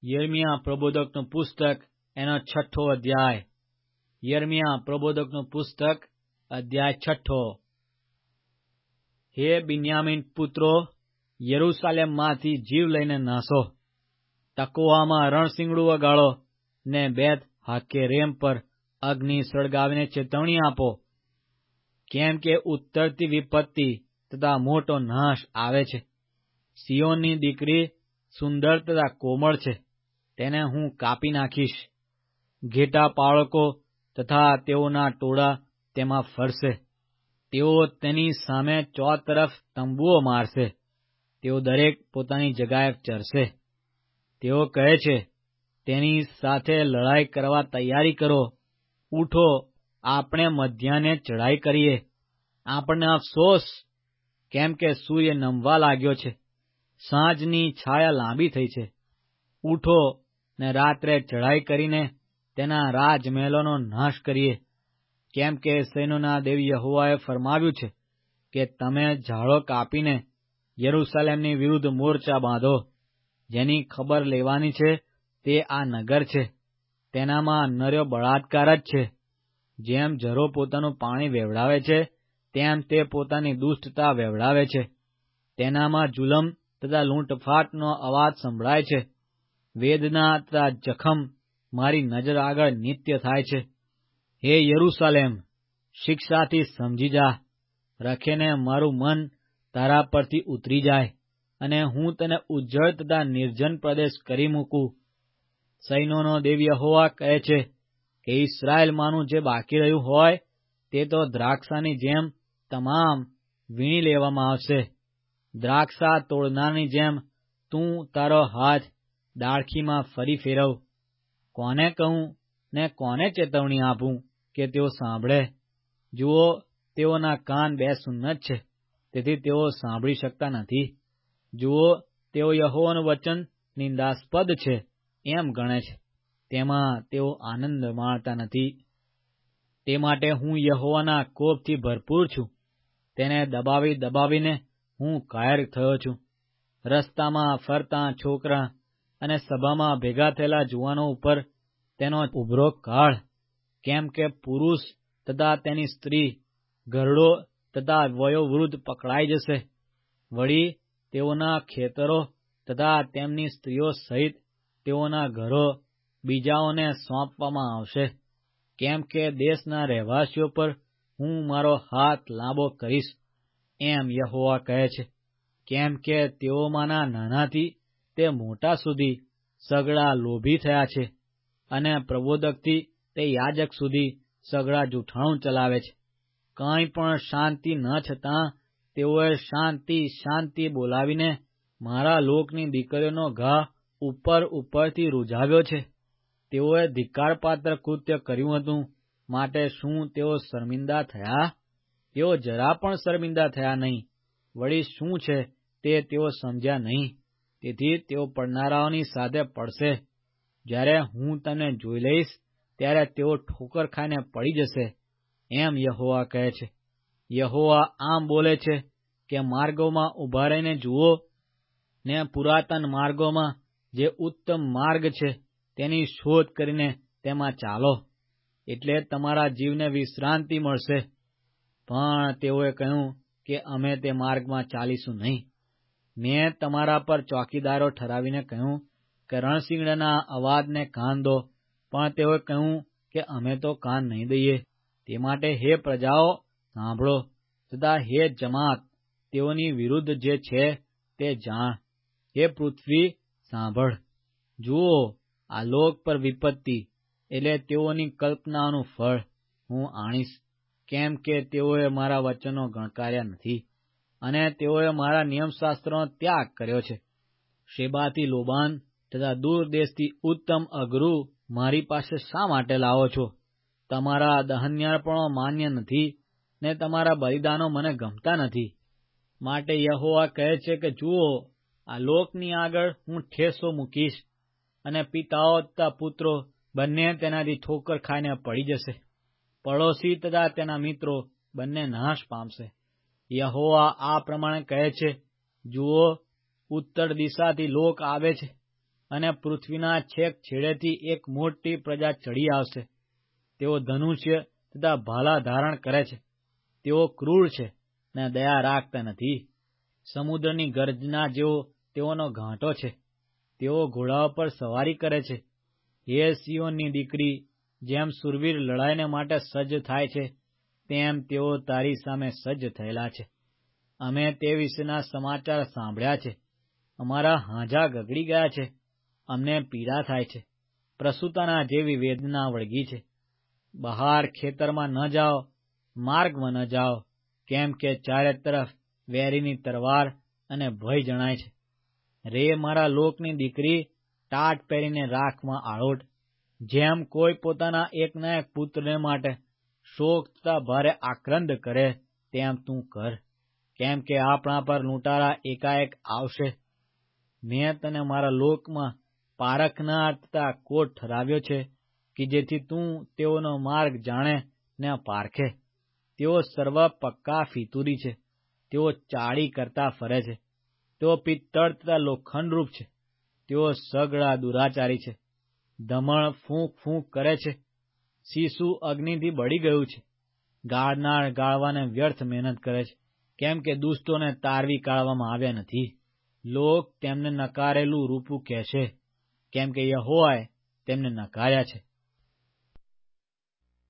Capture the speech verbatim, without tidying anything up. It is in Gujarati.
યિર્મયાહ પ્રબોધકનું પુસ્તક એનો છઠ્ઠો અધ્યાય. યિર્મયાહ પ્રબોધકનું પુસ્તક અધ્યાય છઠ્ઠો. હે બિન્યામીન પુત્રો, યરૂશાલેમમાંથી જીવ લઈને નાસો. તકોવામાં રણશીંગડું વગાડો ને બેત હાકેરેમ પર અગ્નિ સળગાવીને ચેતવણી આપો, કેમ કે ઉત્તરથી વિપત્તિ તથા મોટો નાશ આવે છે. સિયોનની દીકરી સુંદર તથા કોમળ છે, તેને હું કાપી નાખીશ. ઘેટા પાળકો તથા તેઓના ટોળા તેમાં ફરશે. તેઓ તેની સામે ચોતરફ તંબુઓ મારશે. તેઓ દરેક પોતાની જગાએ ચરશે. તેઓ કહે છે, તેની સાથે લડાઈ કરવા તૈયારી કરો. ઉઠો, આપણે મધ્યાહ્ને ચઢાઈ કરીએ. આપણને અફસોસ, કેમ કે સૂર્ય નમવા લાગ્યો છે, સાંજની છાયા લાંબી થઈ છે. ઉઠો ને રાત્રે ચઢાઈ કરીને તેના રાજમહેલોનો નાશ કરીએ, કેમ કે સૈન્યોના દેવ યહોવાએ ફરમાવ્યું છે કે તમે ઝાડો કાપીને યરૂશાલેમની વિરુદ્ધ મોરચા બાંધો. જેની ખબર લેવાની છે તે આ નગર છે. તેનામાં નર્યો બળાત્કાર જ છે. જેમ ઝરો પોતાનું પાણી વેવડાવે છે, તેમ તે પોતાની દુષ્ટતા વેવડાવે છે. તેનામાં જુલમ તથા લૂંટફાટનો અવાજ સંભળાય છે. વેદના તથા જખમ મારી નજર આગળ નિત્ય થાય છે. હે યરૂશાલેમ, શિક્ષાથી સમજી જા. રખેને મારું મન તારા પરથી ઉતરી જાય, અને હું તને ઉજ્જળ તથા નિર્જન પ્રદેશ કરી મૂકું. સૈન્યોનો દેવ યહોવા કહે છે કે ઇસ્રાયેલમાંનું જે બાકી રહ્યું હોય તે તો દ્રાક્ષાની જેમ તમામ વીણી લેવામાં આવશે. દ્રાક્ષા તોડનારની જેમ તું તારો હાથ ડાળખીમાં ફરી ફેરવ. કોને કહું ને કોને ચેતવણી આપું કે તેઓ સાંભળે? જુઓ, તેઓના કાન બે સુન્નત છે, તેથી તેઓ સાંભળી શકતા નથી. જુઓ, તેઓ યહોવાનું વચન નિંદાસ્પદ છે એમ ગણે છે, તેમાં તેઓ આનંદ માણતા નથી. તે માટે હું યહોવાના કોપથી ભરપૂર છું. તેને દબાવી દબાવીને હું કાયર થયો છું. રસ્તામાં ફરતા છોકરા અને સભામાં ભેગા થયેલા જુવાનો ઉપર તેનો ઉભરો કાઢ. કેમ કે પુરુષ તથા તેની સ્ત્રી, ઘરડો તથા વયોવૃદ્ધ પકડાઈ જશે. વળી તેઓના ખેતરો તથા તેમની સ્ત્રીઓ સહિત તેઓના ઘરો બીજાઓને સોંપવામાં આવશે. કેમ કે દેશના રહેવાસીઓ પર હું મારો હાથ લાંબો કરીશ, એમ યહોવા કહે છે. કેમ કે તેઓમાંના નાનાથી તે મોટા સુધી સઘળા લોભી થયા છે, અને પ્રબોધકથી તે યાજક સુધી સઘળા જૂઠાણું ચલાવે છે. કંઈ પણ શાંતિ ન છતાં તેઓએ શાંતિ શાંતિ બોલાવીને મારા લોકની દીકરીઓનો ઘા ઉપર ઉપરથી રૂઝાવ્યો છે. તેઓએ ધિક્કારપાત્ર કૃત્ય કર્યું હતું, માટે શું તેઓ શર્મિંદા થયા? તેઓ જરા પણ શર્મિંદા થયા નહીં. વળી શું છે તે તેઓ સમજ્યા નહીં. તેથી તેઓ પડનારાઓની સાથે પડશે. જ્યારે હું તેમને જોઈ લઈશ ત્યારે તેઓ ઠોકર ખાઈને પડી જશે, એમ યહોવા કહે છે. યહોવા આમ બોલે છે કે માર્ગોમાં ઉભા રહીને જુઓ, ને પુરાતન માર્ગોમાં જે ઉત્તમ માર્ગ છે તેની શોધ કરીને તેમાં ચાલો, એટલે તમારા જીવને વિશ્રાંતિ મળશે. પણ તેઓએ કહ્યું કે અમે તે માર્ગમાં ચાલીશું નહીં. મેં તમારા પર ચોકીદારો ઠરાવીને કહ્યું કે રણશીંગડાના અવાજને કાન દો, પણ તેઓએ કહ્યું કે અમે તો કાન નહીં દઈએ. તે માટે હે પ્રજાઓ, સાંભળો, તથા હે જમાત, તેઓની વિરુદ્ધ જે છે તે જાણ. હે પૃથ્વી, સાંભળ. જુઓ, આ લોક પર વિપત્તિ એટલે તેઓની કલ્પનાઓનું ફળ હું આણીશ. કેમ કે તેઓએ મારા વચનો ગણકાર્યા નથી, અને તેઓએ મારા નિયમશાસ્ત્રોનો ત્યાગ કર્યો છે. શેબાથી લોબાન તથા દૂર દેશથી ઉત્તમ અઘરું મારી પાસે શા માટે લાવો છો? તમારા દહન્યાર્પણો માન્ય નથી, ને તમારા બલિદાનો મને ગમતા નથી. માટે યહોવા કહે છે કે જુઓ, આ લોકની આગળ હું ઠેસો મૂકીશ, અને પિતાઓ તથા પુત્રો બંને તેનાથી ઠોકર ખાઈને પડી જશે. પડોશી તથા તેના મિત્રો બંને નાશ પામશે. યહોવા આ પ્રમાણે કહે છે, જુઓ, ઉત્તર દિશાથી લોક આવે છે, અને પૃથ્વીના છેક છેડેથી એક મોટી પ્રજા ચડી આવશે. તેઓ ધનુષ્ય તથા ભાલા ધારણ કરે છે. તેઓ ક્રૂર છે ને દયા રાખતા નથી. સમુદ્રની ગર્જના જેવો તેઓનો ઘાંટો છે. તેઓ ઘોડાઓ પર સવારી કરે છે. હે સિય્યોનની દીકરી, જેમ શૂરવીર લડાઈને માટે સજ્જ થાય છે, તેમ તેઓ તારી સામે સજ્જ થયેલા છે. અમે તે વિશેના સમાચાર સાંભળ્યા છે. અમારા હાજા ગગડી ગયા છે. અમને પીડા થાય છે. પ્રસૂતાના જેવી વેદના વળગી છે. બહાર ખેતરમાં ન જાઓ, માર્ગમાં ન જાઓ, કેમ કે ચારે તરફ વેરીની તરવાર અને ભય જણાય છે. રે મારા લોકની દીકરી, ટાટ પહેરીને રાખમાં આળોટ. જેમ કોઈ પોતાના એકના એક પુત્રને માટે શોક તથા ભારે આક્રંદ કરે, તેમ તું કર, કેમ કે આપણા પર લૂંટારા એકાએક આવશે. મેં તને મારા લોકમાં પારખનાર તથા કોટ ઠરાવ્યો છે, કે જેથી તું તેઓનો માર્ગ જાણે ને પારખે. તેઓ સર્વ પક્કા ફિતૂરી છે. તેઓ ચાળી કરતા ફરે છે. તેઓ પિત્તળ તથા લોખંડરૂપ છે. તેઓ સઘળા દુરાચારી છે. ધમણ ફૂંક ફૂંક કરે છે. શીશુ અગ્નિથી બળી ગયું છે. ગાળનાર ગાળવાને વ્યર્થ મહેનત કરે છે, કેમ કે દુષ્ટોને તારવી કાઢવામાં આવ્યા નથી. લોક તેમને નકારેલું રૂપું કહેશે, કેમ કે યહોવાએ તેમને નકાર્યા છે.